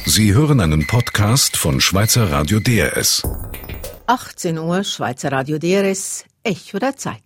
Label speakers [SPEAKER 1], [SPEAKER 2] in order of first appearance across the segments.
[SPEAKER 1] Sie hören einen Podcast von Schweizer Radio DRS.
[SPEAKER 2] 18 Uhr, Schweizer Radio DRS, Echo der Zeit.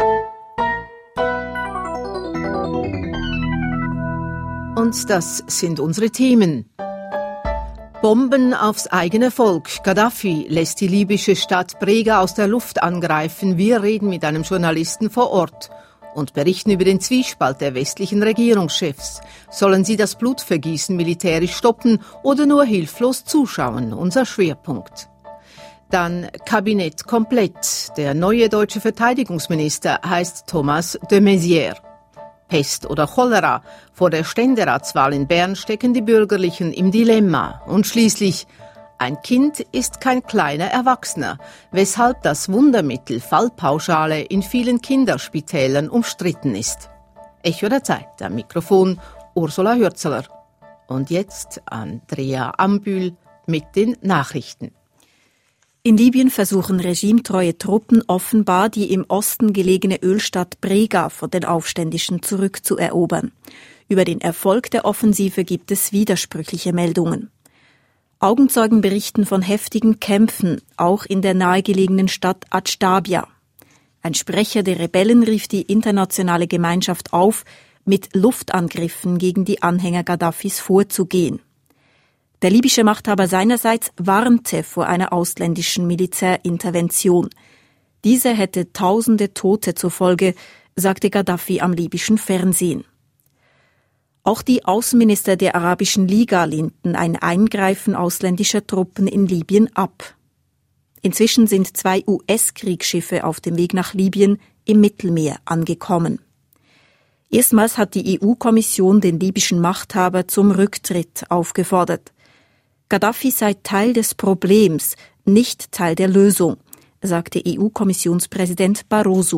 [SPEAKER 2] Und das sind unsere Themen. Bomben aufs eigene Volk. Gaddafi lässt die libysche Stadt Brega aus der Luft angreifen. Wir reden mit einem Journalisten vor Ort und berichten über den Zwiespalt der westlichen Regierungschefs. Sollen sie das Blutvergießen militärisch stoppen oder nur hilflos zuschauen? Unser Schwerpunkt. Dann Kabinett komplett. Der neue deutsche Verteidigungsminister heißt Thomas de Maizière. Pest oder Cholera. Vor der Ständeratswahl in Bern stecken die Bürgerlichen im Dilemma. Und schließlich, ein Kind ist kein kleiner Erwachsener, weshalb das Wundermittel Fallpauschale in vielen Kinderspitälern umstritten ist. Echo der Zeit, am Mikrofon Ursula Hürzeler. Und jetzt Andrea Ambühl mit den Nachrichten.
[SPEAKER 3] In Libyen versuchen regimetreue Truppen offenbar, die im Osten gelegene Ölstadt Brega von den Aufständischen zurückzuerobern. Über den Erfolg der Offensive gibt es widersprüchliche Meldungen. Augenzeugen berichten von heftigen Kämpfen, auch in der nahegelegenen Stadt Adjtabia. Ein Sprecher der Rebellen rief die internationale Gemeinschaft auf, mit Luftangriffen gegen die Anhänger Gaddafis vorzugehen. Der libysche Machthaber seinerseits warnte vor einer ausländischen Militärintervention. Diese hätte tausende Tote zur Folge, sagte Gaddafi am libyschen Fernsehen. Auch die Außenminister der Arabischen Liga lehnten ein Eingreifen ausländischer Truppen in Libyen ab. Inzwischen sind 2 US-Kriegsschiffe auf dem Weg nach Libyen im Mittelmeer angekommen. Erstmals hat die EU-Kommission den libyschen Machthaber zum Rücktritt aufgefordert. Gaddafi sei Teil des Problems, nicht Teil der Lösung, sagte EU-Kommissionspräsident Barroso.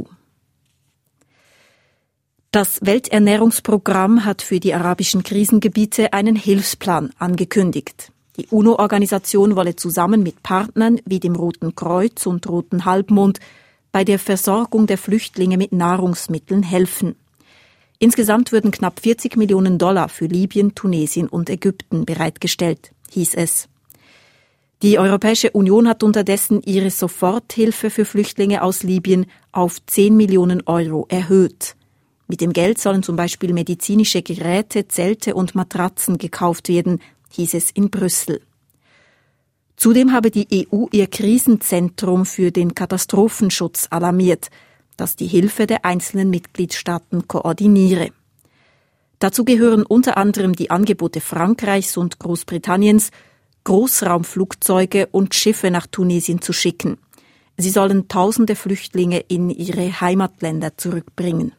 [SPEAKER 3] Das Welternährungsprogramm hat für die arabischen Krisengebiete einen Hilfsplan angekündigt. Die UNO-Organisation wolle zusammen mit Partnern wie dem Roten Kreuz und Roten Halbmond bei der Versorgung der Flüchtlinge mit Nahrungsmitteln helfen. Insgesamt würden knapp $40 Millionen für Libyen, Tunesien und Ägypten bereitgestellt, hieß es. Die Europäische Union hat unterdessen ihre Soforthilfe für Flüchtlinge aus Libyen auf 10 Millionen Euro erhöht. Mit dem Geld sollen zum Beispiel medizinische Geräte, Zelte und Matratzen gekauft werden, hieß es in Brüssel. Zudem habe die EU ihr Krisenzentrum für den Katastrophenschutz alarmiert, das die Hilfe der einzelnen Mitgliedstaaten koordiniere. Dazu gehören unter anderem die Angebote Frankreichs und Großbritanniens, Großraumflugzeuge und Schiffe nach Tunesien zu schicken. Sie sollen tausende Flüchtlinge in ihre Heimatländer zurückbringen.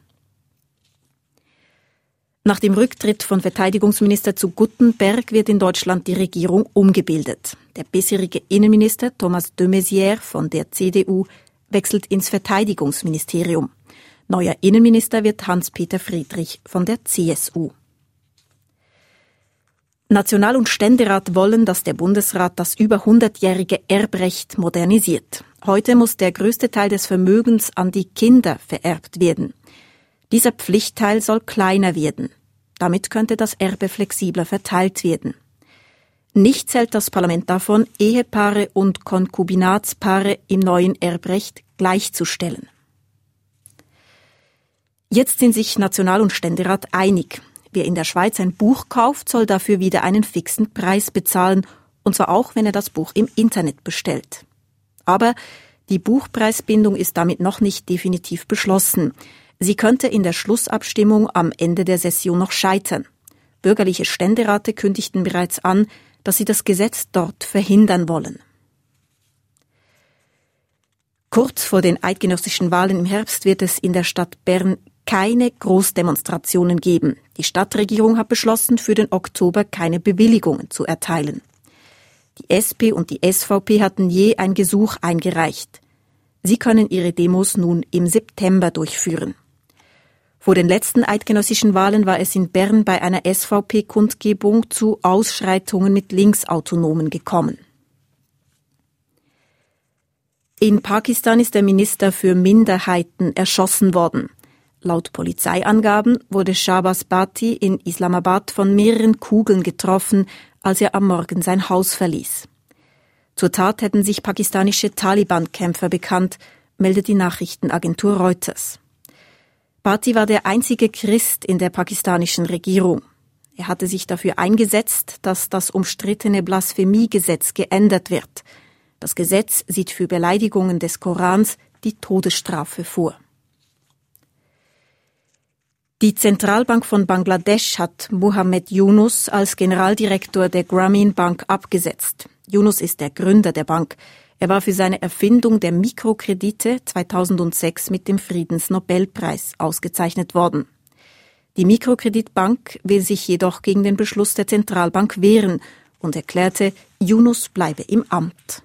[SPEAKER 3] Nach dem Rücktritt von Verteidigungsminister zu Guttenberg wird in Deutschland die Regierung umgebildet. Der bisherige Innenminister Thomas de Maizière von der CDU wechselt ins Verteidigungsministerium. Neuer Innenminister wird Hans-Peter Friedrich von der CSU. National- und Ständerat wollen, dass der Bundesrat das über 100-jährige Erbrecht modernisiert. Heute muss der größte Teil des Vermögens an die Kinder vererbt werden. Dieser Pflichtteil soll kleiner werden. Damit könnte das Erbe flexibler verteilt werden. Nicht zählt das Parlament davon, Ehepaare und Konkubinatspaare im neuen Erbrecht gleichzustellen. Jetzt sind sich National- und Ständerat einig. Wer in der Schweiz ein Buch kauft, soll dafür wieder einen fixen Preis bezahlen, und zwar auch, wenn er das Buch im Internet bestellt. Aber die Buchpreisbindung ist damit noch nicht definitiv beschlossen. Sie könnte in der Schlussabstimmung am Ende der Session noch scheitern. Bürgerliche Ständerate kündigten bereits an, dass sie das Gesetz dort verhindern wollen. Kurz vor den eidgenössischen Wahlen im Herbst wird es in der Stadt Bern keine Großdemonstrationen geben. Die Stadtregierung hat beschlossen, für den Oktober keine Bewilligungen zu erteilen. Die SP und die SVP hatten je ein Gesuch eingereicht. Sie können ihre Demos nun im September durchführen. Vor den letzten eidgenössischen Wahlen war es in Bern bei einer SVP-Kundgebung zu Ausschreitungen mit Linksautonomen gekommen. In Pakistan ist der Minister für Minderheiten erschossen worden. Laut Polizeiangaben wurde Shahbaz Bhatti in Islamabad von mehreren Kugeln getroffen, als er am Morgen sein Haus verließ. Zur Tat hätten sich pakistanische Taliban-Kämpfer bekannt, meldet die Nachrichtenagentur Reuters. Bhatti war der einzige Christ in der pakistanischen Regierung. Er hatte sich dafür eingesetzt, dass das umstrittene Blasphemiegesetz geändert wird. Das Gesetz sieht für Beleidigungen des Korans die Todesstrafe vor. Die Zentralbank von Bangladesch hat Muhammad Yunus als Generaldirektor der Grameen Bank abgesetzt. Yunus ist der Gründer der Bank. Er war für seine Erfindung der Mikrokredite 2006 mit dem Friedensnobelpreis ausgezeichnet worden. Die Mikrokreditbank will sich jedoch gegen den Beschluss der Zentralbank wehren und erklärte, Yunus bleibe im Amt.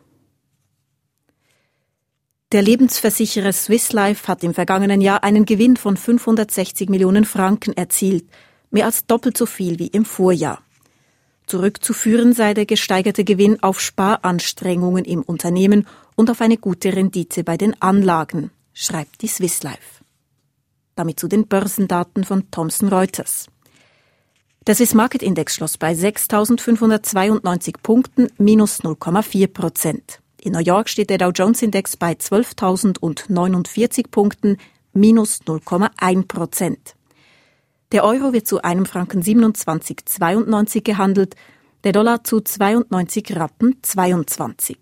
[SPEAKER 3] Der Lebensversicherer Swiss Life hat im vergangenen Jahr einen Gewinn von 560 Millionen Franken erzielt, mehr als doppelt so viel wie im Vorjahr. Zurückzuführen sei der gesteigerte Gewinn auf Sparanstrengungen im Unternehmen und auf eine gute Rendite bei den Anlagen, schreibt die Swiss Life. Damit zu den Börsendaten von Thomson Reuters. Der Swiss Market Index schloss bei 6.592 Punkten, minus 0,4%. In New York steht der Dow Jones Index bei 12.049 Punkten, minus 0,1%. Der Euro wird zu einem Franken 27,92 gehandelt, der Dollar zu 92 Rappen 22.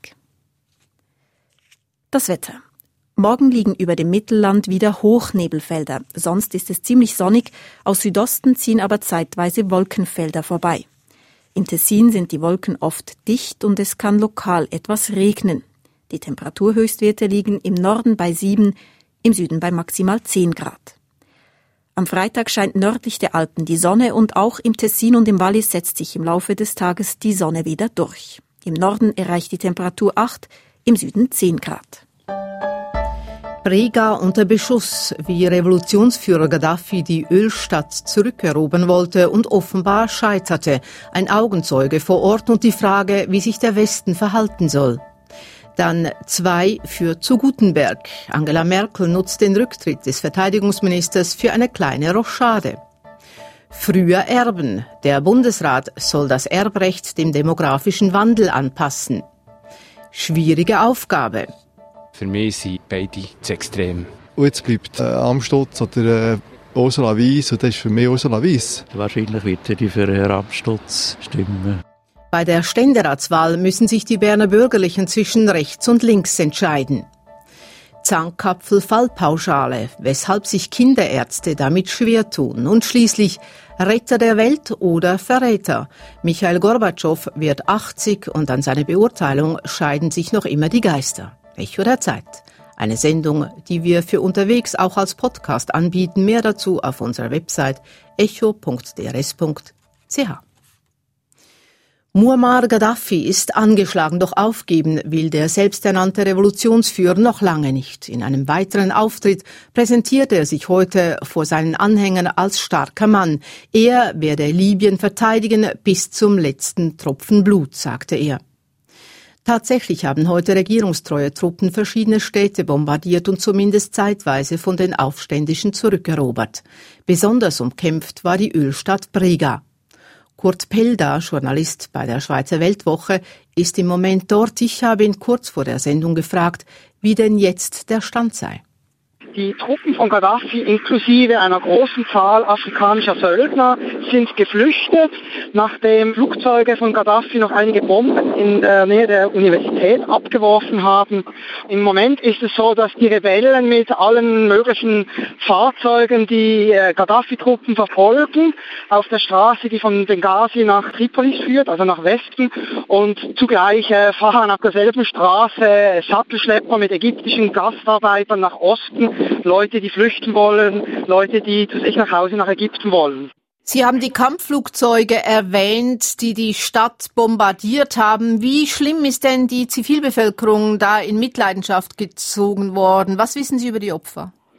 [SPEAKER 3] Das Wetter. Morgen liegen über dem Mittelland wieder Hochnebelfelder. Sonst ist es ziemlich sonnig, aus Südosten ziehen aber zeitweise Wolkenfelder vorbei. Im Tessin sind die Wolken oft dicht und es kann lokal etwas regnen. Die Temperaturhöchstwerte liegen im Norden bei 7, im Süden bei maximal 10 Grad. Am Freitag scheint nördlich der Alpen die Sonne und auch im Tessin und im Wallis setzt sich im Laufe des Tages die Sonne wieder durch. Im Norden erreicht die Temperatur 8, im Süden 10 Grad.
[SPEAKER 2] Brega unter Beschuss, wie Revolutionsführer Gaddafi die Ölstadt zurückerobern wollte und offenbar scheiterte. Ein Augenzeuge vor Ort und die Frage, wie sich der Westen verhalten soll. Dann 2 für zu Gutenberg. Angela Merkel nutzt den Rücktritt des Verteidigungsministers für eine kleine Rochade. Früher Erben. Der Bundesrat soll das Erbrecht dem demografischen Wandel anpassen. Schwierige Aufgabe.
[SPEAKER 4] Für mich sind beide zu extrem.
[SPEAKER 5] Und jetzt bleibt Amstutz oder Ursula Weiss und das ist für mich Ursula Weiss.
[SPEAKER 6] Wahrscheinlich wird die für Herrn Amstutz stimmen.
[SPEAKER 2] Bei der Ständeratswahl müssen sich die Berner Bürgerlichen zwischen rechts und links entscheiden. Zahnkapfel-Fallpauschale, weshalb sich Kinderärzte damit schwer tun. Und schließlich Retter der Welt oder Verräter. Michail Gorbatschow wird 80 und an seiner Beurteilung scheiden sich noch immer die Geister. Echo der Zeit. Eine Sendung, die wir für unterwegs auch als Podcast anbieten. Mehr dazu auf unserer Website echo.drs.ch. Muammar Gaddafi ist angeschlagen, doch aufgeben will der selbsternannte Revolutionsführer noch lange nicht. In einem weiteren Auftritt präsentierte er sich heute vor seinen Anhängern als starker Mann. Er werde Libyen verteidigen bis zum letzten Tropfen Blut, sagte er. Tatsächlich haben heute regierungstreue Truppen verschiedene Städte bombardiert und zumindest zeitweise von den Aufständischen zurückerobert. Besonders umkämpft war die Ölstadt Brega. Kurt Pelda, Journalist bei der Schweizer Weltwoche, ist im Moment dort. Ich habe ihn kurz vor der Sendung gefragt, wie denn jetzt der Stand sei.
[SPEAKER 7] Die Truppen von Gaddafi inklusive einer großen Zahl afrikanischer Söldner sind geflüchtet, nachdem Flugzeuge von Gaddafi noch einige Bomben in der Nähe der Universität abgeworfen haben. Im Moment ist es so, dass die Rebellen mit allen möglichen Fahrzeugen die Gaddafi-Truppen verfolgen auf der Straße, die von Benghazi nach Tripolis führt, also nach Westen. Und zugleich fahren auf derselben Straße Sattelschlepper mit ägyptischen Gastarbeitern nach Osten. Leute, die flüchten wollen, Leute, die zu sich nach Hause nach Ägypten wollen.
[SPEAKER 2] Sie haben die Kampfflugzeuge erwähnt, die die Stadt bombardiert haben. Wie schlimm ist denn die Zivilbevölkerung da in Mitleidenschaft gezogen worden? Was wissen Sie über die Opfer?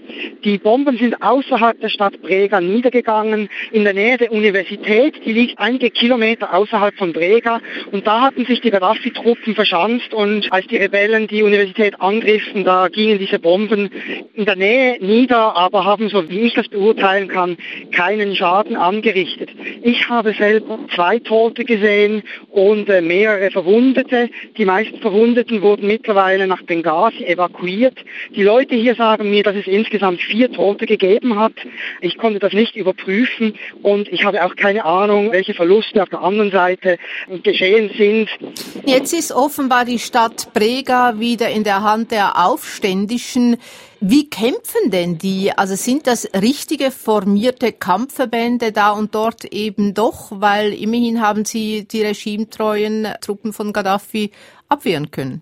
[SPEAKER 7] Die Bomben sind außerhalb der Stadt Brega niedergegangen, in der Nähe der Universität, die liegt einige Kilometer außerhalb von Brega, und da hatten sich die Gaddafi-Truppen verschanzt, und als die Rebellen die Universität angriffen, da gingen diese Bomben in der Nähe nieder, aber haben, so wie ich das beurteilen kann, keinen Schaden angerichtet. Ich habe selber 2 Tote gesehen und mehrere Verwundete. Die meisten Verwundeten wurden mittlerweile nach Benghazi evakuiert. Die Leute hier sagen mir, dass es insgesamt 4 Tote gegeben hat. Ich konnte das nicht überprüfen und ich habe auch keine Ahnung, welche Verluste auf der anderen Seite geschehen sind.
[SPEAKER 2] Jetzt ist offenbar die Stadt Brega wieder in der Hand der Aufständischen. Wie kämpfen denn die? Also sind das richtige formierte Kampfverbände da und dort eben doch? Weil immerhin haben sie die regimetreuen Truppen von Gaddafi abwehren können.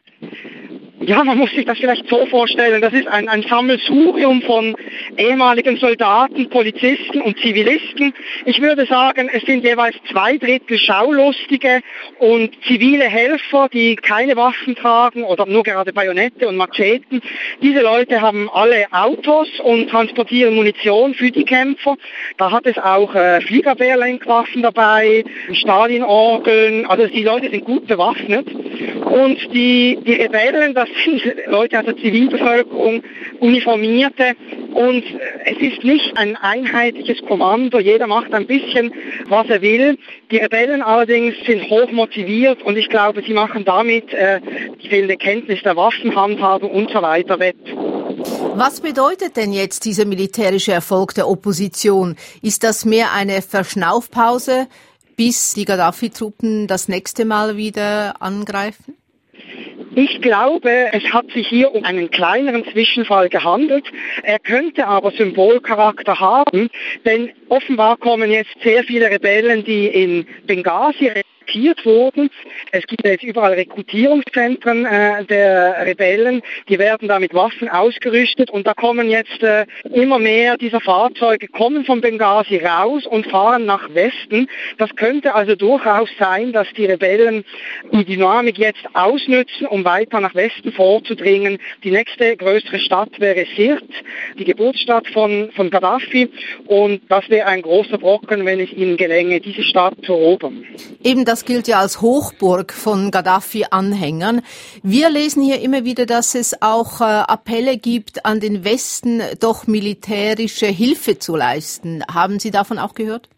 [SPEAKER 7] Ja, man muss sich das vielleicht so vorstellen, das ist ein Sammelsurium von ehemaligen Soldaten, Polizisten und Zivilisten. Ich würde sagen, es sind jeweils 2/3 Schaulustige und zivile Helfer, die keine Waffen tragen oder nur gerade Bajonette und Macheten. Diese Leute haben alle Autos und transportieren Munition für die Kämpfer. Da hat es auch Fliegerwehrlenkwaffen dabei, Stalinorgeln, also die Leute sind gut bewaffnet. Und die Rebellen, das sind Leute aus der Zivilbevölkerung, Uniformierte, und es ist nicht ein einheitliches Kommando, jeder macht ein bisschen, was er will. Die Rebellen allerdings sind hoch motiviert und ich glaube, sie machen damit die fehlende Kenntnis der Waffenhandhabung und so weiter wett.
[SPEAKER 2] Was bedeutet denn jetzt dieser militärische Erfolg der Opposition? Ist das mehr eine Verschnaufpause, bis die Gaddafi-Truppen das nächste Mal wieder angreifen?
[SPEAKER 7] Ich glaube, es hat sich hier um einen kleineren Zwischenfall gehandelt. Er könnte aber Symbolcharakter haben, denn offenbar kommen jetzt sehr viele Rebellen, die in Benghazi rekrutiert wurden. Es gibt jetzt überall Rekrutierungszentren der Rebellen, die werden da mit Waffen ausgerüstet und da kommen jetzt immer mehr dieser Fahrzeuge, kommen von Benghazi raus und fahren nach Westen. Das könnte also durchaus sein, dass die Rebellen die Dynamik jetzt ausnützen, um weiter nach Westen vorzudringen. Die nächste größere Stadt wäre Sirte, die Geburtsstadt von Gaddafi, und das wäre ein großer Brocken, wenn es ihnen gelänge, diese Stadt zu erobern.
[SPEAKER 2] Eben, das gilt ja als Hochburg von Gaddafi-Anhängern. Wir lesen hier immer wieder, dass es auch Appelle gibt an den Westen, doch militärische Hilfe zu leisten. Haben Sie davon auch gehört?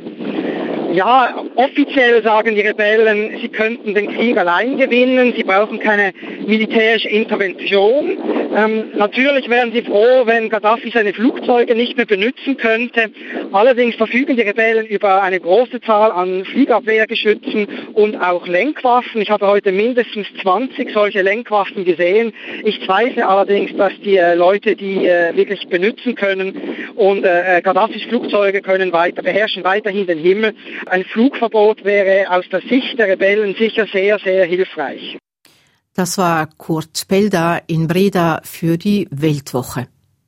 [SPEAKER 7] Ja, offiziell sagen die Rebellen, sie könnten den Krieg allein gewinnen, sie brauchen keine militärische Intervention. Natürlich wären sie froh, wenn Gaddafi seine Flugzeuge nicht mehr benutzen könnte. Allerdings verfügen die Rebellen über eine große Zahl an Flugabwehrgeschützen und auch Lenkwaffen. Ich habe heute mindestens 20 solche Lenkwaffen gesehen. Ich zweifle allerdings, dass die Leute die wirklich benutzen können, und Gaddafis Flugzeuge beherrschen weiterhin den Himmel. Ein Flugverbot wäre aus der Sicht der Rebellen sicher sehr, sehr hilfreich.
[SPEAKER 2] Das war Kurt Pelda in Breda für die Weltwoche.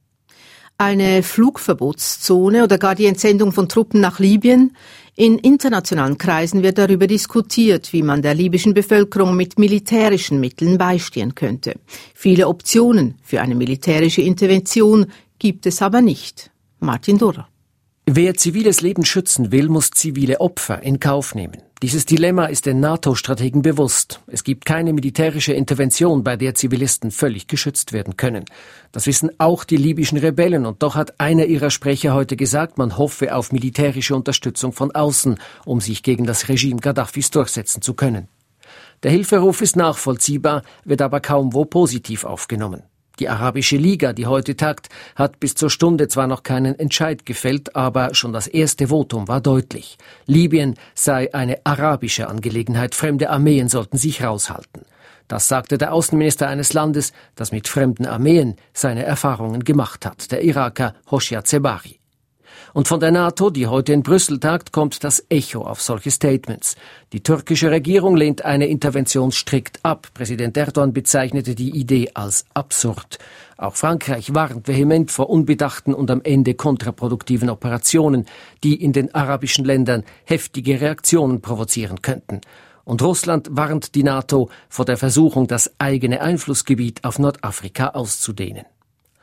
[SPEAKER 2] Eine Flugverbotszone oder gar die Entsendung von Truppen nach Libyen? In internationalen Kreisen wird darüber diskutiert, wie man der libyschen Bevölkerung mit militärischen Mitteln beistehen könnte. Viele Optionen für eine militärische Intervention gibt es aber nicht. Martin Durrer.
[SPEAKER 8] Wer ziviles Leben schützen will, muss zivile Opfer in Kauf nehmen. Dieses Dilemma ist den NATO-Strategen bewusst. Es gibt keine militärische Intervention, bei der Zivilisten völlig geschützt werden können. Das wissen auch die libyschen Rebellen, und doch hat einer ihrer Sprecher heute gesagt, man hoffe auf militärische Unterstützung von außen, um sich gegen das Regime Gaddafis durchsetzen zu können. Der Hilferuf ist nachvollziehbar, wird aber kaum wo positiv aufgenommen. Die Arabische Liga, die heute tagt, hat bis zur Stunde zwar noch keinen Entscheid gefällt, aber schon das erste Votum war deutlich. Libyen sei eine arabische Angelegenheit, fremde Armeen sollten sich raushalten. Das sagte der Außenminister eines Landes, das mit fremden Armeen seine Erfahrungen gemacht hat, der Iraker Hoshea Zebari. Und von der NATO, die heute in Brüssel tagt, kommt das Echo auf solche Statements. Die türkische Regierung lehnt eine Intervention strikt ab. Präsident Erdogan bezeichnete die Idee als absurd. Auch Frankreich warnt vehement vor unbedachten und am Ende kontraproduktiven Operationen, die in den arabischen Ländern heftige Reaktionen provozieren könnten. Und Russland warnt die NATO vor der Versuchung, das eigene Einflussgebiet auf Nordafrika auszudehnen.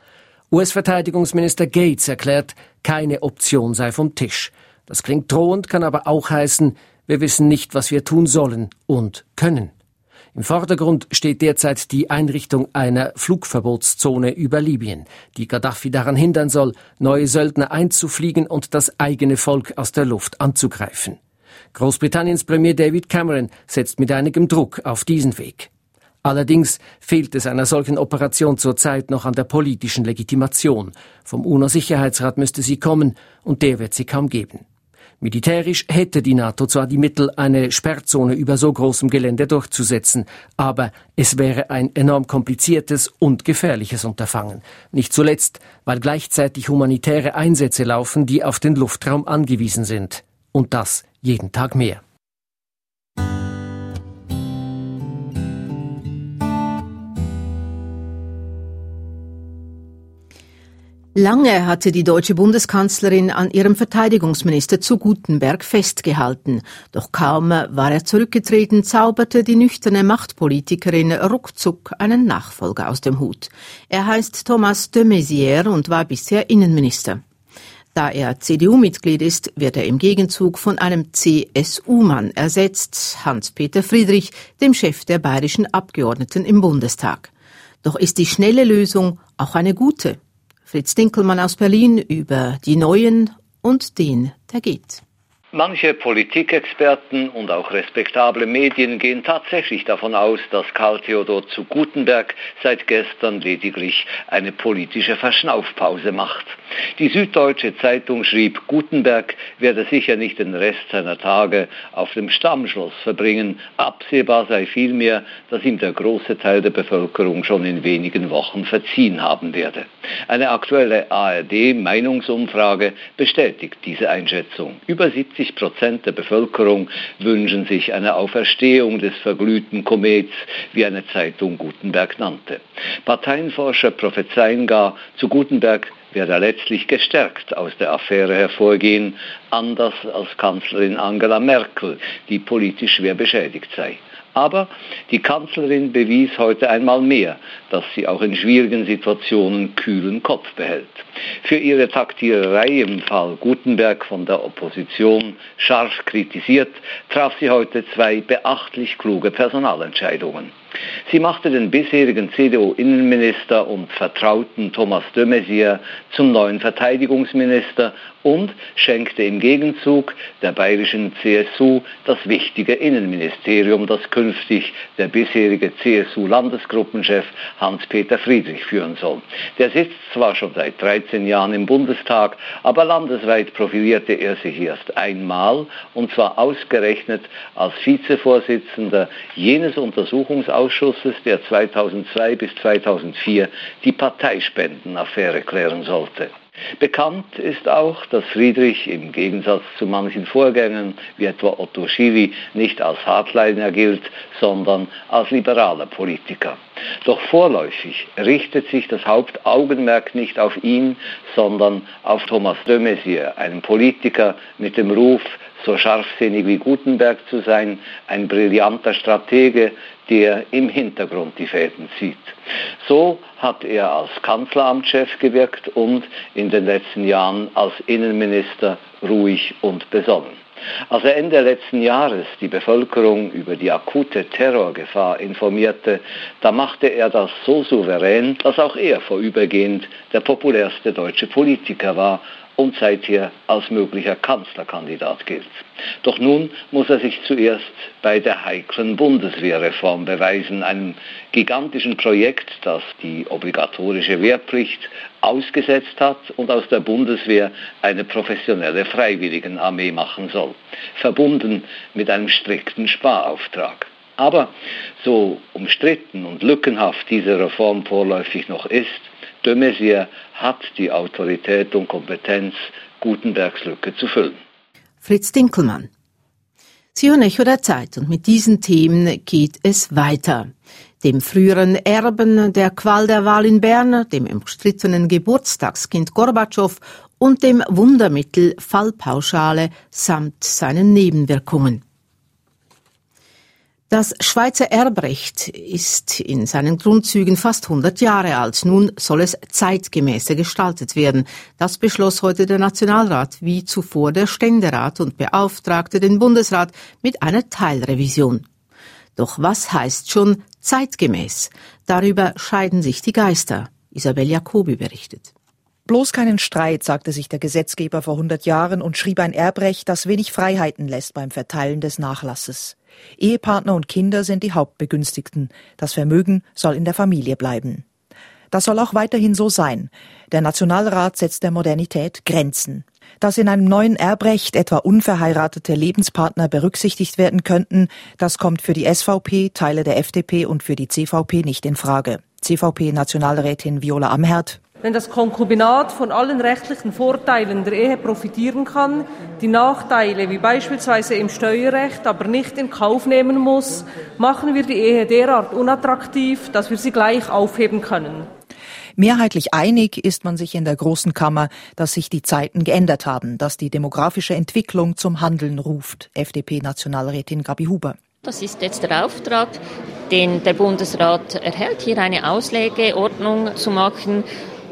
[SPEAKER 8] US-Verteidigungsminister Gates erklärt, keine Option sei vom Tisch. Das klingt drohend, kann aber auch heißen, wir wissen nicht, was wir tun sollen und können. Im Vordergrund steht derzeit die Einrichtung einer Flugverbotszone über Libyen, die Gaddafi daran hindern soll, neue Söldner einzufliegen und das eigene Volk aus der Luft anzugreifen. Großbritanniens Premier David Cameron setzt mit einigem Druck auf diesen Weg. Allerdings fehlt es einer solchen Operation zurzeit noch an der politischen Legitimation. Vom UNO-Sicherheitsrat müsste sie kommen und der wird sie kaum geben. Militärisch hätte die NATO zwar die Mittel, eine Sperrzone über so großem Gelände durchzusetzen, aber es wäre ein enorm kompliziertes und gefährliches Unterfangen. Nicht zuletzt, weil gleichzeitig humanitäre Einsätze laufen, die auf den Luftraum angewiesen sind. Und das jeden Tag mehr.
[SPEAKER 2] Lange hatte die deutsche Bundeskanzlerin an ihrem Verteidigungsminister zu Gutenberg festgehalten. Doch kaum war er zurückgetreten, zauberte die nüchterne Machtpolitikerin ruckzuck einen Nachfolger aus dem Hut. Er heißt Thomas de Maizière und war bisher Innenminister. Da er CDU-Mitglied ist, wird er im Gegenzug von einem CSU-Mann ersetzt, Hans-Peter Friedrich, dem Chef der bayerischen Abgeordneten im Bundestag. Doch ist die schnelle Lösung auch eine gute? Fritz Dinkelmann aus Berlin über die Neuen und den, der geht.
[SPEAKER 9] Manche Politikexperten und auch respektable Medien gehen tatsächlich davon aus, dass Karl Theodor zu Gutenberg seit gestern lediglich eine politische Verschnaufpause macht. Die Süddeutsche Zeitung schrieb, Gutenberg werde sicher nicht den Rest seiner Tage auf dem Stammschloss verbringen. Absehbar sei vielmehr, dass ihm der große Teil der Bevölkerung schon in wenigen Wochen verziehen haben werde. Eine aktuelle ARD-Meinungsumfrage bestätigt diese Einschätzung. Über 70% der Bevölkerung wünschen sich eine Auferstehung des verglühten Komets, wie eine Zeitung Gutenberg nannte. Parteienforscher prophezeien gar, zu Gutenberg werde er letztlich gestärkt aus der Affäre hervorgehen, anders als Kanzlerin Angela Merkel, die politisch schwer beschädigt sei. Aber die Kanzlerin bewies heute einmal mehr, dass sie auch in schwierigen Situationen kühlen Kopf behält. Für ihre Taktiererei im Fall Gutenberg von der Opposition scharf kritisiert, traf sie heute zwei beachtlich kluge Personalentscheidungen. Sie machte den bisherigen CDU-Innenminister und Vertrauten Thomas de Maizière zum neuen Verteidigungsminister und schenkte im Gegenzug der bayerischen CSU das wichtige Innenministerium, das künftig der bisherige CSU-Landesgruppenchef Hans-Peter Friedrich führen soll. Der sitzt zwar schon seit 13 Jahren im Bundestag, aber landesweit profilierte er sich erst einmal, und zwar ausgerechnet als Vizevorsitzender jenes Untersuchungsausschusses, der 2002 bis 2004 die Parteispendenaffäre klären sollte. Bekannt ist auch, dass Friedrich im Gegensatz zu manchen Vorgängern, wie etwa Otto Schily, nicht als Hardliner gilt, sondern als liberaler Politiker. Doch vorläufig richtet sich das Hauptaugenmerk nicht auf ihn, sondern auf Thomas de Maizière, einen Politiker mit dem Ruf, so scharfsinnig wie Gutenberg zu sein, ein brillanter Stratege, der im Hintergrund die Fäden zieht. So hat er als Kanzleramtschef gewirkt und in den letzten Jahren als Innenminister ruhig und besonnen. Als er Ende letzten Jahres die Bevölkerung über die akute Terrorgefahr informierte, da machte er das so souverän, dass auch er vorübergehend der populärste deutsche Politiker war und seither als möglicher Kanzlerkandidat gilt. Doch nun muss er sich zuerst bei der heiklen Bundeswehrreform beweisen, einem gigantischen Projekt, das die obligatorische Wehrpflicht ausgesetzt hat und aus der Bundeswehr eine professionelle Freiwilligenarmee machen soll, verbunden mit einem strikten Sparauftrag. Aber so umstritten und lückenhaft diese Reform vorläufig noch ist, de Maizière hat die Autorität und Kompetenz, Gutenbergs Lücke zu füllen.
[SPEAKER 2] Fritz Dinkelmann. Sie hören Echo der Zeit und mit diesen Themen geht es weiter. Dem früheren Erben der Qual der Wahl in Bern, dem umstrittenen Geburtstagskind Gorbatschow und dem Wundermittel Fallpauschale samt seinen Nebenwirkungen. Das Schweizer Erbrecht ist in seinen Grundzügen fast 100 Jahre alt. Nun soll es zeitgemäßer gestaltet werden. Das beschloss heute der Nationalrat, wie zuvor der Ständerat, und beauftragte den Bundesrat mit einer Teilrevision. Doch was heißt schon zeitgemäß? Darüber scheiden sich die Geister. Isabel Jacobi berichtet.
[SPEAKER 10] Bloß keinen Streit, sagte sich der Gesetzgeber vor 100 Jahren und schrieb ein Erbrecht, das wenig Freiheiten lässt beim Verteilen des Nachlasses. Ehepartner und Kinder sind die Hauptbegünstigten. Das Vermögen soll in der Familie bleiben. Das soll auch weiterhin so sein. Der Nationalrat setzt der Modernität Grenzen. Dass in einem neuen Erbrecht etwa unverheiratete Lebenspartner berücksichtigt werden könnten, das kommt für die SVP, Teile der FDP und für die CVP nicht in Frage. CVP-Nationalrätin Viola Amherd:
[SPEAKER 11] Wenn das Konkubinat von allen rechtlichen Vorteilen der Ehe profitieren kann, die Nachteile wie beispielsweise im Steuerrecht aber nicht in Kauf nehmen muss, machen wir die Ehe derart unattraktiv, dass wir sie gleich aufheben können.
[SPEAKER 10] Mehrheitlich einig ist man sich in der Großen Kammer, dass sich die Zeiten geändert haben, dass die demografische Entwicklung zum Handeln ruft. FDP-Nationalrätin Gabi Huber:
[SPEAKER 12] Das ist jetzt der Auftrag, den der Bundesrat erhält, hier eine Auslegeordnung zu machen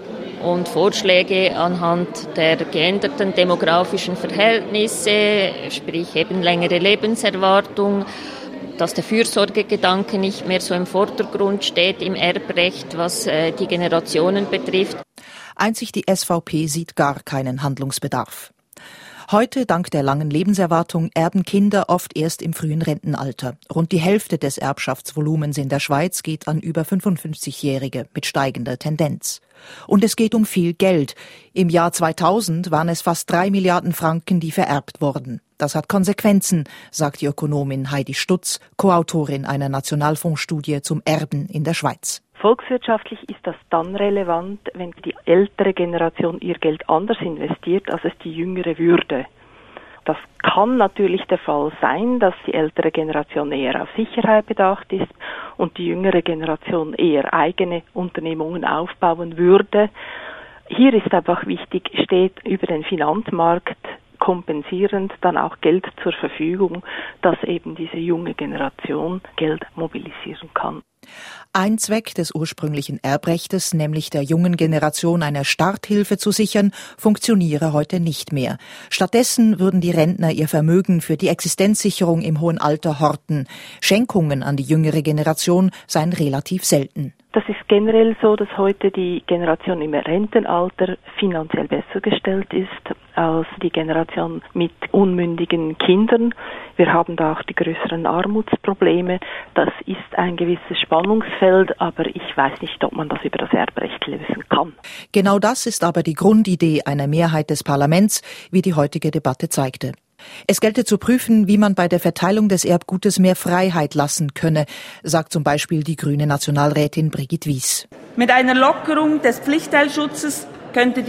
[SPEAKER 12] und Vorschläge anhand der geänderten demografischen Verhältnisse, sprich eben längere Lebenserwartung, dass der Fürsorgegedanke nicht mehr so im Vordergrund steht im Erbrecht, was die Generationen betrifft.
[SPEAKER 10] Einzig die SVP sieht gar keinen Handlungsbedarf. Heute, dank der langen Lebenserwartung, erben Kinder oft erst im frühen Rentenalter. Rund die Hälfte des Erbschaftsvolumens in der Schweiz geht an über 55-Jährige mit steigender Tendenz. Und es geht um viel Geld. Im Jahr 2000 waren es fast 3 Milliarden Franken, die vererbt wurden. Das hat Konsequenzen, sagt die Ökonomin Heidi Stutz, Co-Autorin einer Nationalfondsstudie zum Erben in der Schweiz.
[SPEAKER 13] Volkswirtschaftlich ist das dann relevant, wenn die ältere Generation ihr Geld anders investiert, als es die jüngere würde. Das kann natürlich der Fall sein, dass die ältere Generation eher auf Sicherheit bedacht ist und die jüngere Generation eher eigene Unternehmungen aufbauen würde. Hier ist einfach wichtig, steht über den Finanzmarkt kompensierend dann auch Geld zur Verfügung, dass eben diese junge Generation Geld mobilisieren kann.
[SPEAKER 10] Ein Zweck des ursprünglichen Erbrechtes, nämlich der jungen Generation eine Starthilfe zu sichern, funktioniere heute nicht mehr. Stattdessen würden die Rentner ihr Vermögen für die Existenzsicherung im hohen Alter horten. Schenkungen an die jüngere Generation seien relativ selten.
[SPEAKER 13] Das ist generell so, dass heute die Generation im Rentenalter finanziell besser gestellt ist als die Generation mit unmündigen Kindern. Wir haben da auch die größeren Armutsprobleme. Das ist ein gewisses Spannungsfeld, aber ich weiß nicht, ob man das über das Erbrecht lösen kann.
[SPEAKER 10] Genau das ist aber die Grundidee einer Mehrheit des Parlaments, wie die heutige Debatte zeigte. Es gelte zu prüfen, wie man bei der Verteilung des Erbgutes mehr Freiheit lassen könne, sagt zum Beispiel die grüne Nationalrätin Brigitte Wies.
[SPEAKER 11] Mit einer Lockerung des Pflichtteilschutzes könnte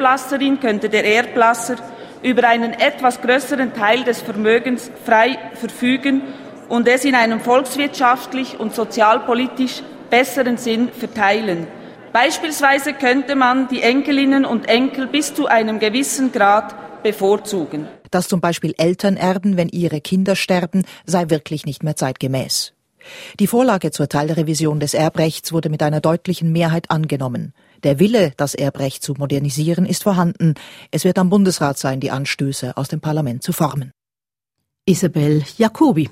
[SPEAKER 11] der Erblasser über einen etwas größeren Teil des Vermögens frei verfügen und es in einem volkswirtschaftlich und sozialpolitisch besseren Sinn verteilen. Beispielsweise könnte man die Enkelinnen und Enkel bis zu einem gewissen Grad bevorzugen.
[SPEAKER 10] Dass zum Beispiel Eltern erben, wenn ihre Kinder sterben, sei wirklich nicht mehr zeitgemäß. Die Vorlage zur Teilrevision des Erbrechts wurde mit einer deutlichen Mehrheit angenommen. Der Wille, das Erbrecht zu modernisieren, ist vorhanden. Es wird am Bundesrat sein, die Anstöße aus dem Parlament zu formen.
[SPEAKER 2] Isabel Jacobi.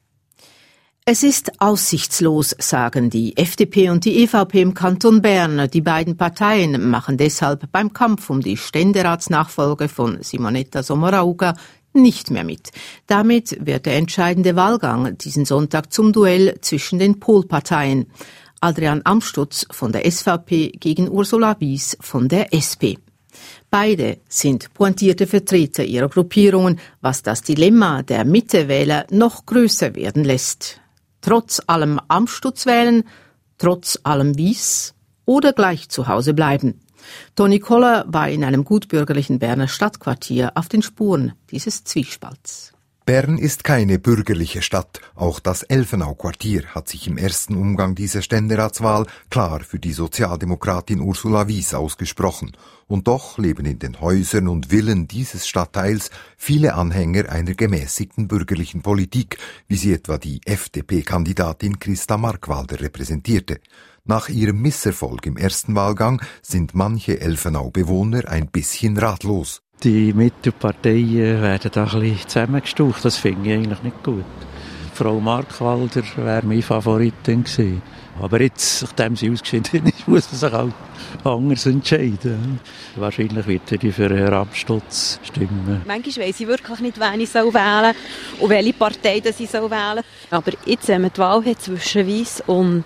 [SPEAKER 2] Es ist aussichtslos, sagen die FDP und die EVP im Kanton Bern. Die beiden Parteien machen deshalb beim Kampf um die Ständeratsnachfolge von Simonetta Sommaruga nicht mehr mit. Damit wird der entscheidende Wahlgang diesen Sonntag zum Duell zwischen den Polparteien. Adrian Amstutz von der SVP gegen Ursula Wies von der SP. Beide sind pointierte Vertreter ihrer Gruppierungen, was das Dilemma der Mittewähler noch größer werden lässt. Trotz allem Amstutz wählen, trotz allem Wies oder gleich zu Hause bleiben. Toni Koller war in einem gutbürgerlichen Berner Stadtquartier auf den Spuren dieses Zwiespalts.
[SPEAKER 14] Bern ist keine bürgerliche Stadt. Auch das Elfenau-Quartier hat sich im ersten Umgang dieser Ständeratswahl klar für die Sozialdemokratin Ursula Wies ausgesprochen. Und doch leben in den Häusern und Villen dieses Stadtteils viele Anhänger einer gemäßigten bürgerlichen Politik, wie sie etwa die FDP-Kandidatin Christa Markwalder repräsentierte. Nach ihrem Misserfolg im ersten Wahlgang sind manche Elfenau-Bewohner ein bisschen ratlos.
[SPEAKER 6] Die Mittelparteien werden da ein bisschen zusammengestaucht. Das finde ich eigentlich nicht gut. Frau Markwalder wäre meine Favoritin gewesen. Aber jetzt, nachdem sie ausgeschieden ist, muss man sich halt anders entscheiden. Wahrscheinlich wird sie für Herrn Amstutz stimmen.
[SPEAKER 15] Manchmal weiss ich wirklich nicht, wen ich wählen soll und welche Partei ich wählen soll. Aber jetzt, wenn man die Wahl hat zwischen Wies und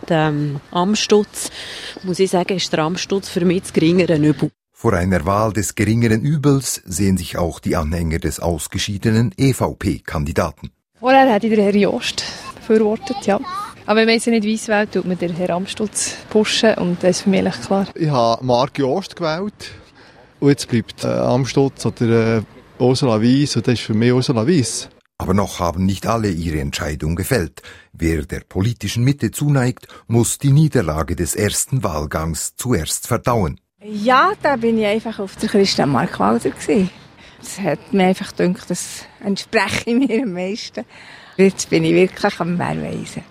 [SPEAKER 15] Amstutz, muss ich sagen, ist der Amstutz für mich das geringere Übel.
[SPEAKER 14] Vor einer Wahl des geringeren Übels sehen sich auch die Anhänger des ausgeschiedenen EVP-Kandidaten.
[SPEAKER 16] Vorher hätte ich den Herrn Jost befürwortet, ja. Aber wenn man jetzt nicht weiss wählt, tut man den Herrn Amstutz pushen und das ist für mich klar.
[SPEAKER 5] Ich habe Marc Jost gewählt und jetzt bleibt Amstutz oder Ursula Wies und das ist für mich Ursula Wies.
[SPEAKER 14] Aber noch haben nicht alle ihre Entscheidung gefällt. Wer der politischen Mitte zuneigt, muss die Niederlage des ersten Wahlgangs zuerst verdauen.
[SPEAKER 17] Ja, da bin ich einfach auf der Christa Markwalder gewesen. Das hat mir einfach gedacht, das entspreche mir am meisten. Jetzt bin ich wirklich am Mehrweisen.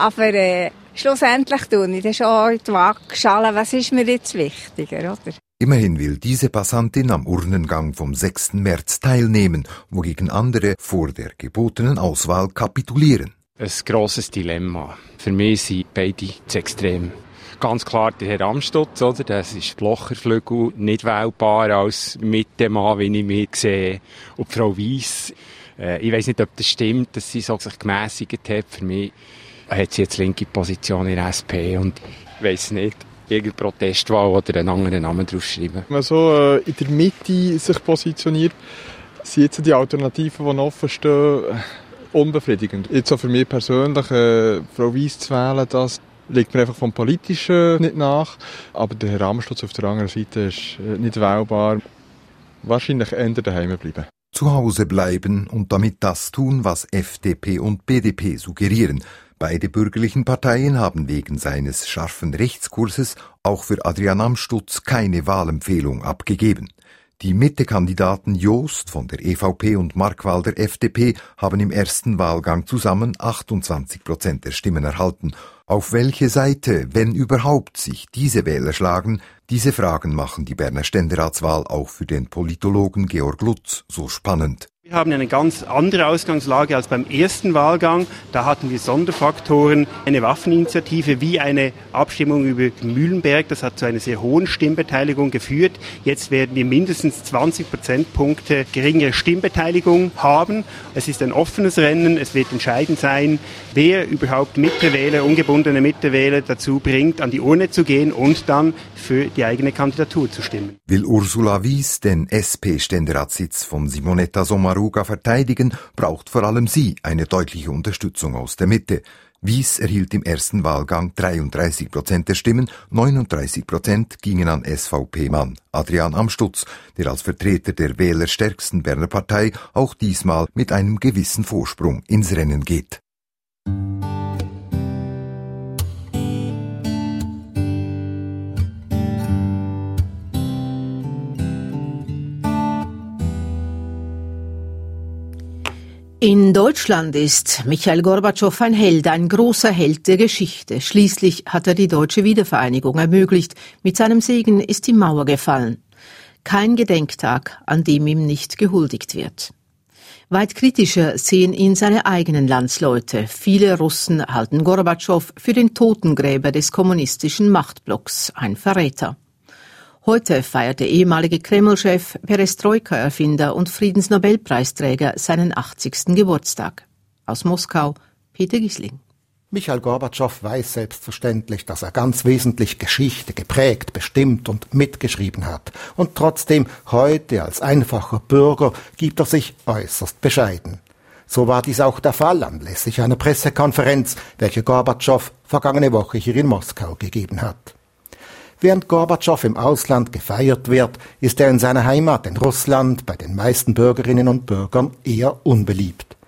[SPEAKER 17] Aber schlussendlich tue ich dann schon in die Waagschale, was ist mir jetzt wichtiger, oder?
[SPEAKER 14] Immerhin will diese Passantin am Urnengang vom 6. März teilnehmen, wogegen andere vor der gebotenen Auswahl kapitulieren.
[SPEAKER 4] Ein grosses Dilemma. Für mich sind beide zu extrem. Ganz klar der Herr Amstutz, oder? Das ist Blocherflügel, nicht wählbar als Mittemann, wie ich mich sehe. Und die Frau Wies, ich weiss nicht, ob das stimmt, dass sie so sich gemäßigt hat. Für mich hat sie jetzt linke Position in der SP und ich weiss nicht, irgendeine Protestwahl oder einen anderen Namen draufschreiben.
[SPEAKER 5] Wenn man so in der Mitte sich positioniert, sind jetzt die Alternativen, die offen stehen, unbefriedigend. Jetzt auch für mich persönlich, Frau Wies zu wählen, das liegt mir einfach vom Politischen nicht nach. Aber der Herr Amstutz auf der anderen Seite ist nicht wählbar. Wahrscheinlich eher daheim bleiben.
[SPEAKER 14] Zu Hause bleiben und damit das tun, was FDP und BDP suggerieren. Beide bürgerlichen Parteien haben wegen seines scharfen Rechtskurses auch für Adrian Amstutz keine Wahlempfehlung abgegeben. Die Mitte-Kandidaten Jost von der EVP und Markwalder FDP haben im ersten Wahlgang zusammen 28% der Stimmen erhalten. Auf welche Seite, wenn überhaupt, sich diese Wähler schlagen, diese Fragen machen die Berner Ständeratswahl auch für den Politologen Georg Lutz so spannend.
[SPEAKER 18] Wir haben eine ganz andere Ausgangslage als beim ersten Wahlgang. Da hatten wir Sonderfaktoren, eine Waffeninitiative wie eine Abstimmung über Mühlenberg. Das hat zu einer sehr hohen Stimmbeteiligung geführt. Jetzt werden wir mindestens 20 Prozentpunkte geringere Stimmbeteiligung haben. Es ist ein offenes Rennen. Es wird entscheidend sein, wer überhaupt Mittewähler, ungebundene Mittewähler dazu bringt, an die Urne zu gehen und dann für die eigene Kandidatur zu stimmen.
[SPEAKER 14] Will Ursula Wies den SP-Ständeratssitz von Simonetta Sommaruga verteidigen, braucht vor allem sie eine deutliche Unterstützung aus der Mitte. Wies erhielt im ersten Wahlgang 33% der Stimmen, 39% gingen an SVP-Mann Adrian Amstutz, der als Vertreter der wählerstärksten Berner Partei auch diesmal mit einem gewissen Vorsprung ins Rennen geht.
[SPEAKER 2] In Deutschland ist Michail Gorbatschow ein Held, ein großer Held der Geschichte. Schließlich hat er die deutsche Wiedervereinigung ermöglicht. Mit seinem Segen ist die Mauer gefallen. Kein Gedenktag, an dem ihm nicht gehuldigt wird. Weit kritischer sehen ihn seine eigenen Landsleute. Viele Russen halten Gorbatschow für den Totengräber des kommunistischen Machtblocks, ein Verräter. Heute feiert der ehemalige Kreml-Chef, Perestroika-Erfinder und Friedensnobelpreisträger seinen 80. Geburtstag. Aus Moskau, Peter Gisling.
[SPEAKER 19] Michail Gorbatschow weiß selbstverständlich, dass er ganz wesentlich Geschichte geprägt, bestimmt und mitgeschrieben hat. Und trotzdem, heute als einfacher Bürger, gibt er sich äußerst bescheiden. So war dies auch der Fall anlässlich einer Pressekonferenz, welche Gorbatschow vergangene Woche hier in Moskau gegeben hat. Während Gorbatschow im Ausland gefeiert wird, ist er in seiner Heimat in Russland bei den meisten Bürgerinnen und Bürgern eher unbeliebt.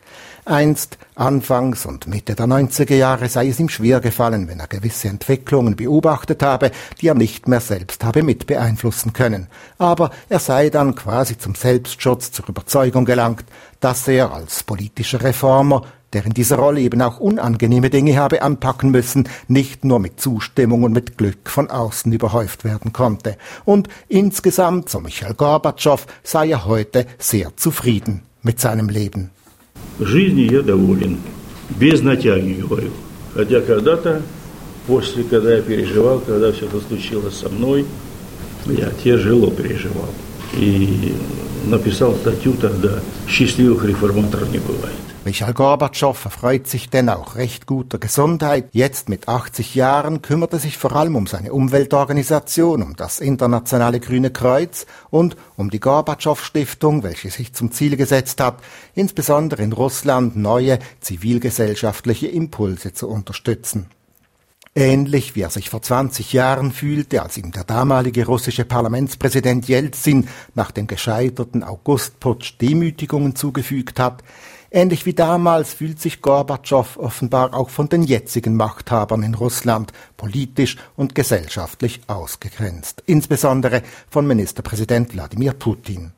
[SPEAKER 19] Einst, Anfangs und Mitte der 90er Jahre, sei es ihm schwer gefallen, wenn er gewisse Entwicklungen beobachtet habe, die er nicht mehr selbst habe mit beeinflussen können. Aber er sei dann quasi zum Selbstschutz zur Überzeugung gelangt, dass er als politischer Reformer, der in dieser Rolle eben auch unangenehme Dinge habe anpacken müssen, nicht nur mit Zustimmung und mit Glück von außen überhäuft werden konnte. Und insgesamt, so Michail Gorbatschow, sei er heute sehr zufrieden mit seinem Leben.
[SPEAKER 20] Жизнью я доволен, без натяги говорю. Хотя когда-то, когда я переживал, когда все это случилось со мной, я тяжело переживал. И написал статью тогда «Счастливых реформаторов не бывает».
[SPEAKER 19] Michail Gorbatschow erfreut sich denn auch recht guter Gesundheit. Jetzt mit 80 Jahren kümmert er sich vor allem um seine Umweltorganisation, um das Internationale Grüne Kreuz und um die Gorbatschow-Stiftung, welche sich zum Ziel gesetzt hat, insbesondere in Russland neue zivilgesellschaftliche Impulse zu unterstützen. Ähnlich wie er sich vor 20 Jahren fühlte, als ihm der damalige russische Parlamentspräsident Jelzin nach dem gescheiterten Augustputsch Demütigungen zugefügt hat, ähnlich wie damals fühlt sich Gorbatschow offenbar auch von den jetzigen Machthabern in Russland politisch und gesellschaftlich ausgegrenzt, insbesondere von Ministerpräsident Wladimir Putin.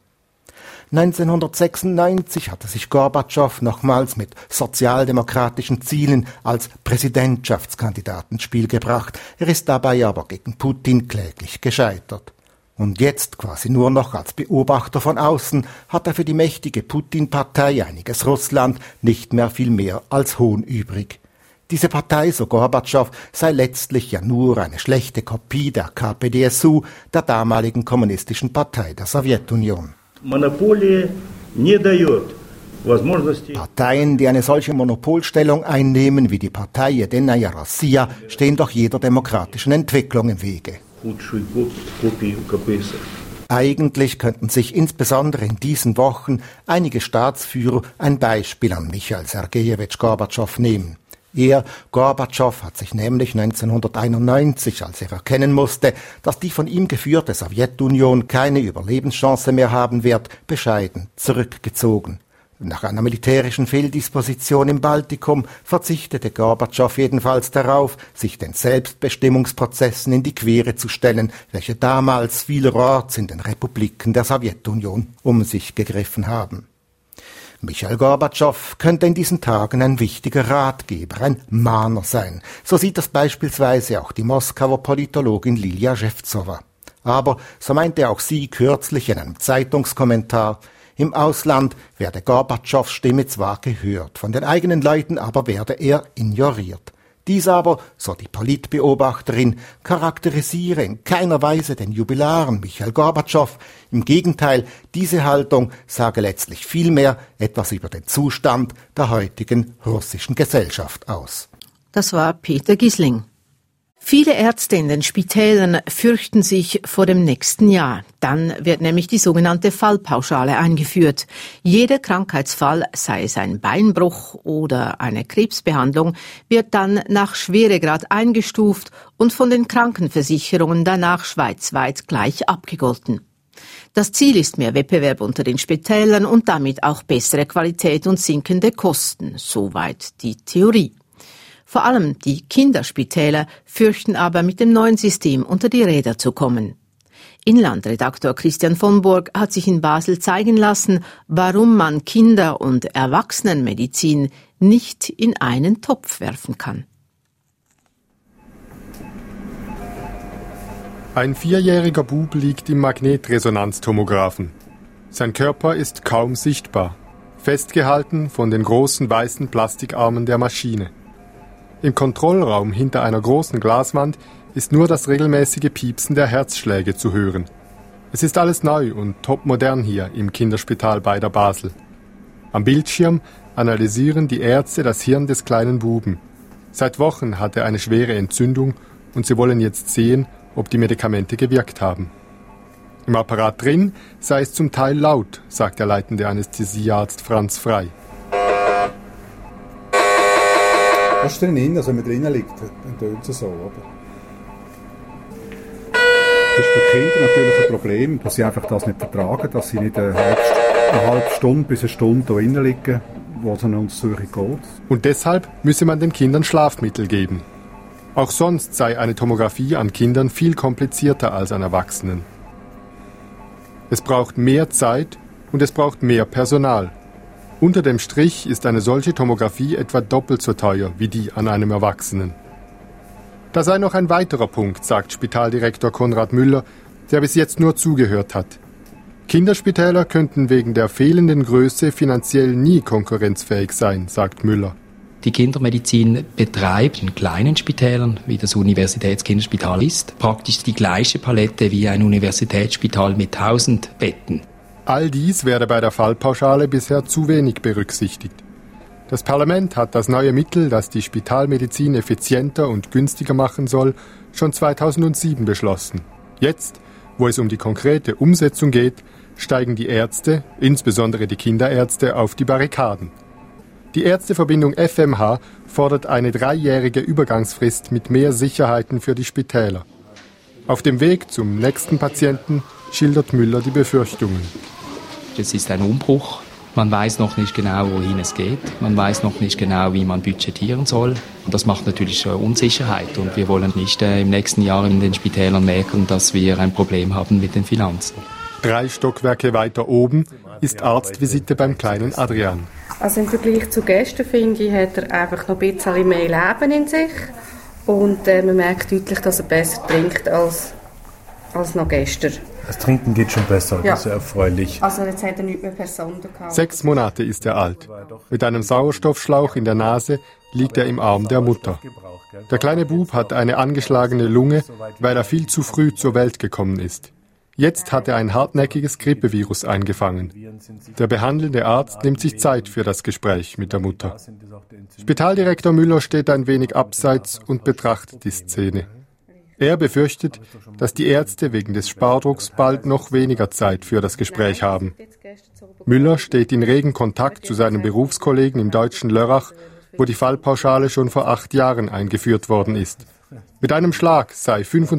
[SPEAKER 19] 1996 hatte sich Gorbatschow nochmals mit sozialdemokratischen Zielen als Präsidentschaftskandidat ins Spiel gebracht. Er ist dabei aber gegen Putin kläglich gescheitert. Und jetzt, quasi nur noch als Beobachter von außen, hat er für die mächtige Putin-Partei Einiges Russland nicht mehr viel mehr als Hohn übrig. Diese Partei, so Gorbatschow, sei letztlich ja nur eine schlechte Kopie der KPDSU, der damaligen kommunistischen Partei der Sowjetunion. Parteien, die eine solche Monopolstellung einnehmen wie die Partei Jedinaya Rossiya, stehen doch jeder demokratischen Entwicklung im Wege. Eigentlich könnten sich insbesondere in diesen Wochen einige Staatsführer ein Beispiel an Michail Sergejewitsch Gorbatschow nehmen. Er, Gorbatschow, hat sich nämlich 1991, als er erkennen musste, dass die von ihm geführte Sowjetunion keine Überlebenschance mehr haben wird, bescheiden zurückgezogen. Nach einer militärischen Fehldisposition im Baltikum verzichtete Gorbatschow jedenfalls darauf, sich den Selbstbestimmungsprozessen in die Quere zu stellen, welche damals vielerorts in den Republiken der Sowjetunion um sich gegriffen haben. Michail Gorbatschow könnte in diesen Tagen ein wichtiger Ratgeber, ein Mahner sein. So sieht das beispielsweise auch die Moskauer Politologin Lilia Schewtsova. Aber, so meinte auch sie kürzlich in einem Zeitungskommentar, im Ausland werde Gorbatschows Stimme zwar gehört, von den eigenen Leuten aber werde er ignoriert. Dies aber, so die Politbeobachterin, charakterisiere in keiner Weise den Jubilaren Michail Gorbatschow. Im Gegenteil, diese Haltung sage letztlich vielmehr etwas über den Zustand der heutigen russischen Gesellschaft aus.
[SPEAKER 2] Das war Peter Gisling. Viele Ärzte in den Spitälern fürchten sich vor dem nächsten Jahr. Dann wird nämlich die sogenannte Fallpauschale eingeführt. Jeder Krankheitsfall, sei es ein Beinbruch oder eine Krebsbehandlung, wird dann nach Schweregrad eingestuft und von den Krankenversicherungen danach schweizweit gleich abgegolten. Das Ziel ist mehr Wettbewerb unter den Spitälern und damit auch bessere Qualität und sinkende Kosten. Soweit die Theorie. Vor allem die Kinderspitäler fürchten aber, mit dem neuen System unter die Räder zu kommen. Inlandredaktor Christian von Burg hat sich in Basel zeigen lassen, warum man Kinder- und Erwachsenenmedizin nicht in einen Topf werfen kann.
[SPEAKER 21] Ein 4-jähriger Bub liegt im Magnetresonanztomographen. Sein Körper ist kaum sichtbar, festgehalten von den großen weißen Plastikarmen der Maschine. Im Kontrollraum hinter einer großen Glaswand ist nur das regelmäßige Piepsen der Herzschläge zu hören. Es ist alles neu und topmodern hier im Kinderspital Beider Basel. Am Bildschirm analysieren die Ärzte das Hirn des kleinen Buben. Seit Wochen hat er eine schwere Entzündung und sie wollen jetzt sehen, ob die Medikamente gewirkt haben. Im Apparat drin sei es zum Teil laut, sagt der leitende Anästhesiearzt Franz Frey.
[SPEAKER 22] Das ist drin, also wenn man drinnen liegt, dann tönt es so, oder? Das ist für die Kinder natürlich ein Problem, dass sie einfach das nicht vertragen, dass sie nicht eine halbe Stunde bis eine Stunde da drinnen liegen, was an uns Suche geht.
[SPEAKER 21] Und deshalb müsse man den Kindern Schlafmittel geben. Auch sonst sei eine Tomographie an Kindern viel komplizierter als an Erwachsenen. Es braucht mehr Zeit und es braucht mehr Personal. Unter dem Strich ist eine solche Tomographie etwa doppelt so teuer wie die an einem Erwachsenen. Da sei noch ein weiterer Punkt, sagt Spitaldirektor Konrad Müller, der bis jetzt nur zugehört hat. Kinderspitäler könnten wegen der fehlenden Größe finanziell nie konkurrenzfähig sein, sagt Müller.
[SPEAKER 1] Die Kindermedizin betreibt in kleinen Spitälern, wie das Universitätskinderspital ist, praktisch die gleiche Palette wie ein Universitätsspital mit 1000 Betten.
[SPEAKER 21] All dies werde bei der Fallpauschale bisher zu wenig berücksichtigt. Das Parlament hat das neue Mittel, das die Spitalmedizin effizienter und günstiger machen soll, schon 2007 beschlossen. Jetzt, wo es um die konkrete Umsetzung geht, steigen die Ärzte, insbesondere die Kinderärzte, auf die Barrikaden. Die Ärzteverbindung FMH fordert eine 3-jährige Übergangsfrist mit mehr Sicherheiten für die Spitäler. Auf dem Weg zum nächsten Patienten schildert Müller die Befürchtungen.
[SPEAKER 1] Es ist ein Umbruch. Man weiß noch nicht genau, wohin es geht. Man weiß noch nicht genau, wie man budgetieren soll. Und das macht natürlich Unsicherheit. Und wir wollen nicht im nächsten Jahr in den Spitälern merken, dass wir ein Problem haben mit den Finanzen.
[SPEAKER 21] 3 Stockwerke weiter oben ist Arztvisite beim kleinen Adrian.
[SPEAKER 3] Also im Vergleich zu gestern, finde ich, hat er einfach noch ein bisschen mehr Leben in sich. Und man merkt deutlich, dass er besser trinkt als noch gestern.
[SPEAKER 22] Das Trinken geht schon besser,
[SPEAKER 3] ja.
[SPEAKER 22] Das ist erfreulich.
[SPEAKER 3] Also jetzt hat er nicht mehr per Sonde gehabt.
[SPEAKER 21] 6 Monate ist er alt. Mit einem Sauerstoffschlauch in der Nase liegt er im Arm der Mutter. Der kleine Bub hat eine angeschlagene Lunge, weil er viel zu früh zur Welt gekommen ist. Jetzt hat er ein hartnäckiges Grippevirus eingefangen. Der behandelnde Arzt nimmt sich Zeit für das Gespräch mit der Mutter. Spitaldirektor Müller steht ein wenig abseits und betrachtet die Szene. Er befürchtet, dass die Ärzte wegen des Spardrucks bald noch weniger Zeit für das Gespräch haben. Müller steht in regen Kontakt zu seinen Berufskollegen im deutschen Lörrach, wo die Fallpauschale schon vor 8 Jahren eingeführt worden ist. Mit einem Schlag sei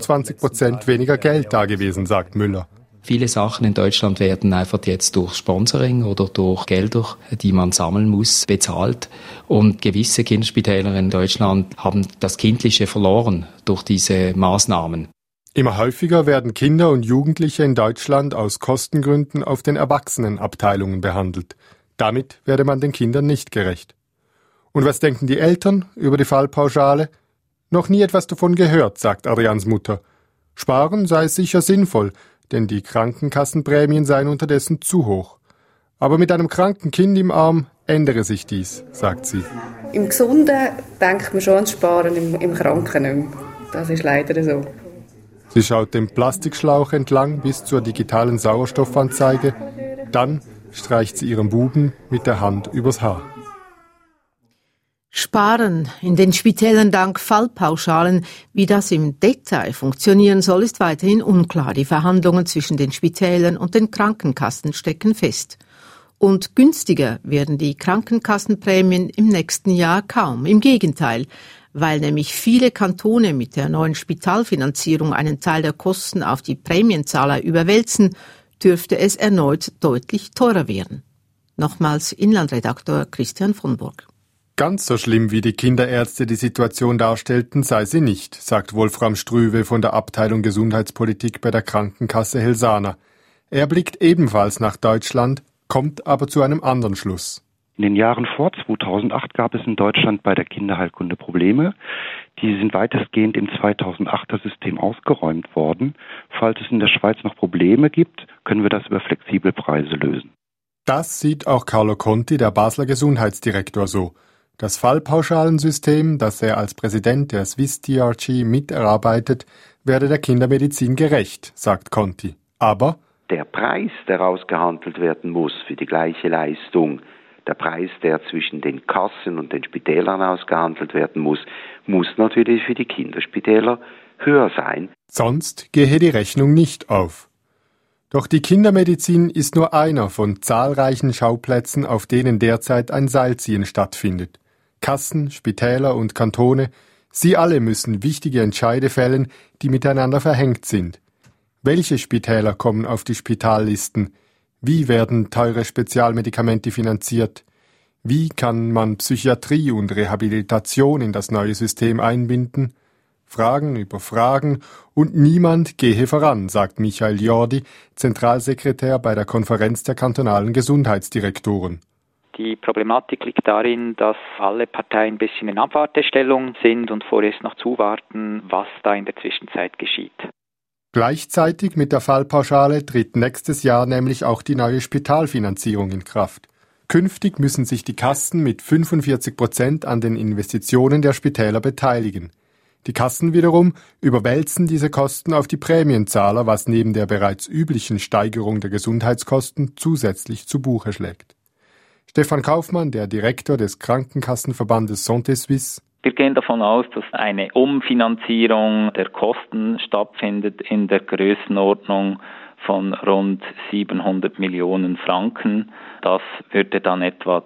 [SPEAKER 21] 25% weniger Geld da gewesen, sagt Müller.
[SPEAKER 1] Viele Sachen in Deutschland werden einfach jetzt durch Sponsoring oder durch Gelder, die man sammeln muss, bezahlt. Und gewisse Kinderspitäler in Deutschland haben das Kindliche verloren durch diese Maßnahmen.
[SPEAKER 21] Immer häufiger werden Kinder und Jugendliche in Deutschland aus Kostengründen auf den Erwachsenenabteilungen behandelt. Damit werde man den Kindern nicht gerecht. Und was denken die Eltern über die Fallpauschale? Noch nie etwas davon gehört, sagt Adrians Mutter. Sparen sei sicher sinnvoll, denn die Krankenkassenprämien seien unterdessen zu hoch. Aber mit einem kranken Kind im Arm ändere sich dies, sagt sie.
[SPEAKER 3] Im Gesunden denkt man schon ans Sparen, im Kranken nicht mehr. Das ist leider so.
[SPEAKER 21] Sie schaut den Plastikschlauch entlang bis zur digitalen Sauerstoffanzeige. Dann streicht sie ihrem Buben mit der Hand übers Haar.
[SPEAKER 2] Sparen in den Spitälern dank Fallpauschalen. Wie das im Detail funktionieren soll, ist weiterhin unklar. Die Verhandlungen zwischen den Spitälern und den Krankenkassen stecken fest. Und günstiger werden die Krankenkassenprämien im nächsten Jahr kaum. Im Gegenteil, weil nämlich viele Kantone mit der neuen Spitalfinanzierung einen Teil der Kosten auf die Prämienzahler überwälzen, dürfte es erneut deutlich teurer werden. Nochmals Inlandredaktor Christian von Burg.
[SPEAKER 21] Ganz so schlimm, wie die Kinderärzte die Situation darstellten, sei sie nicht, sagt Wolfram Strüwe von der Abteilung Gesundheitspolitik bei der Krankenkasse Helsana. Er blickt ebenfalls nach Deutschland, kommt aber zu einem anderen Schluss.
[SPEAKER 23] In den Jahren vor 2008 gab es in Deutschland bei der Kinderheilkunde Probleme. Die sind weitestgehend im 2008er System ausgeräumt worden. Falls es in der Schweiz noch Probleme gibt, können wir das über flexible Preise lösen.
[SPEAKER 21] Das sieht auch Carlo Conti, der Basler Gesundheitsdirektor, so. Das Fallpauschalensystem, das er als Präsident der Swiss DRG miterarbeitet, werde der Kindermedizin gerecht, sagt Conti. Aber
[SPEAKER 24] der Preis, der ausgehandelt werden muss für die gleiche Leistung, der Preis, der zwischen den Kassen und den Spitälern ausgehandelt werden muss natürlich für die Kinderspitäler höher sein.
[SPEAKER 21] Sonst gehe die Rechnung nicht auf. Doch die Kindermedizin ist nur einer von zahlreichen Schauplätzen, auf denen derzeit ein Seilziehen stattfindet. Kassen, Spitäler und Kantone, sie alle müssen wichtige Entscheide fällen, die miteinander verhängt sind. Welche Spitäler kommen auf die Spitallisten? Wie werden teure Spezialmedikamente finanziert? Wie kann man Psychiatrie und Rehabilitation in das neue System einbinden? Fragen über Fragen und niemand gehe voran, sagt Michael Jordi, Zentralsekretär bei der Konferenz der kantonalen Gesundheitsdirektoren.
[SPEAKER 7] Die Problematik liegt darin, dass alle Parteien ein bisschen in Abwartestellung sind und vorerst noch zuwarten, was da in der Zwischenzeit geschieht.
[SPEAKER 21] Gleichzeitig mit der Fallpauschale tritt nächstes Jahr nämlich auch die neue Spitalfinanzierung in Kraft. Künftig müssen sich die Kassen mit 45% an den Investitionen der Spitäler beteiligen. Die Kassen wiederum überwälzen diese Kosten auf die Prämienzahler, was neben der bereits üblichen Steigerung der Gesundheitskosten zusätzlich zu Buche schlägt. Stefan Kaufmann, der Direktor des Krankenkassenverbandes Santé Suisse:
[SPEAKER 8] Wir gehen davon aus, dass eine Umfinanzierung der Kosten stattfindet in der Größenordnung von rund 700 Millionen Franken. Das würde dann etwa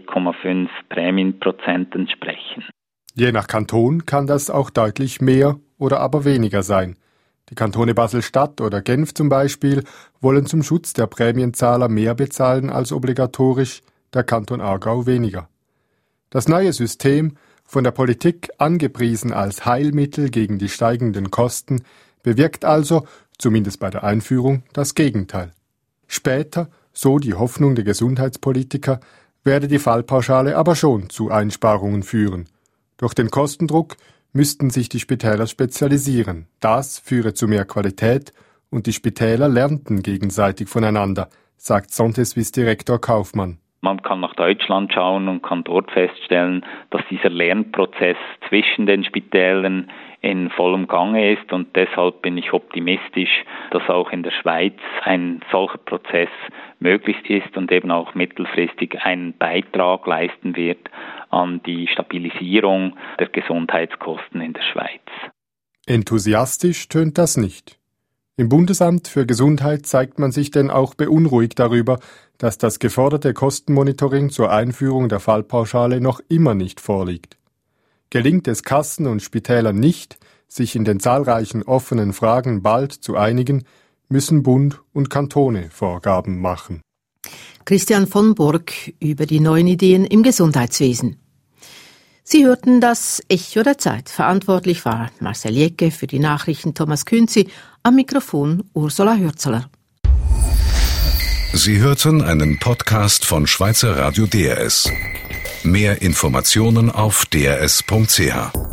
[SPEAKER 8] 3,5 Prämienprozent entsprechen.
[SPEAKER 21] Je nach Kanton kann das auch deutlich mehr oder aber weniger sein. Die Kantone Basel-Stadt oder Genf zum Beispiel wollen zum Schutz der Prämienzahler mehr bezahlen als obligatorisch, der Kanton Aargau weniger. Das neue System, von der Politik angepriesen als Heilmittel gegen die steigenden Kosten, bewirkt also, zumindest bei der Einführung, das Gegenteil. Später, so die Hoffnung der Gesundheitspolitiker, werde die Fallpauschale aber schon zu Einsparungen führen. Durch den Kostendruck müssten sich die Spitäler spezialisieren. Das führe zu mehr Qualität und die Spitäler lernten gegenseitig voneinander, sagt Santé Suisse Direktor Kaufmann.
[SPEAKER 8] Man kann nach Deutschland schauen und kann dort feststellen, dass dieser Lernprozess zwischen den Spitälern in vollem Gange ist, und deshalb bin ich optimistisch, dass auch in der Schweiz ein solcher Prozess möglich ist und eben auch mittelfristig einen Beitrag leisten wird an die Stabilisierung der Gesundheitskosten in der Schweiz.
[SPEAKER 21] Enthusiastisch tönt das nicht. Im Bundesamt für Gesundheit zeigt man sich denn auch beunruhigt darüber, dass das geforderte Kostenmonitoring zur Einführung der Fallpauschale noch immer nicht vorliegt. Gelingt es Kassen und Spitälern nicht, sich in den zahlreichen offenen Fragen bald zu einigen, müssen Bund und Kantone Vorgaben machen.
[SPEAKER 2] Christian von Burg über die neuen Ideen im Gesundheitswesen. Sie hörten das Echo der Zeit. Verantwortlich war Marcel Jecke, für die Nachrichten Thomas Künzi, am Mikrofon Ursula Hürzeler.
[SPEAKER 9] Sie hörten einen Podcast von Schweizer Radio DRS. Mehr Informationen auf drs.ch.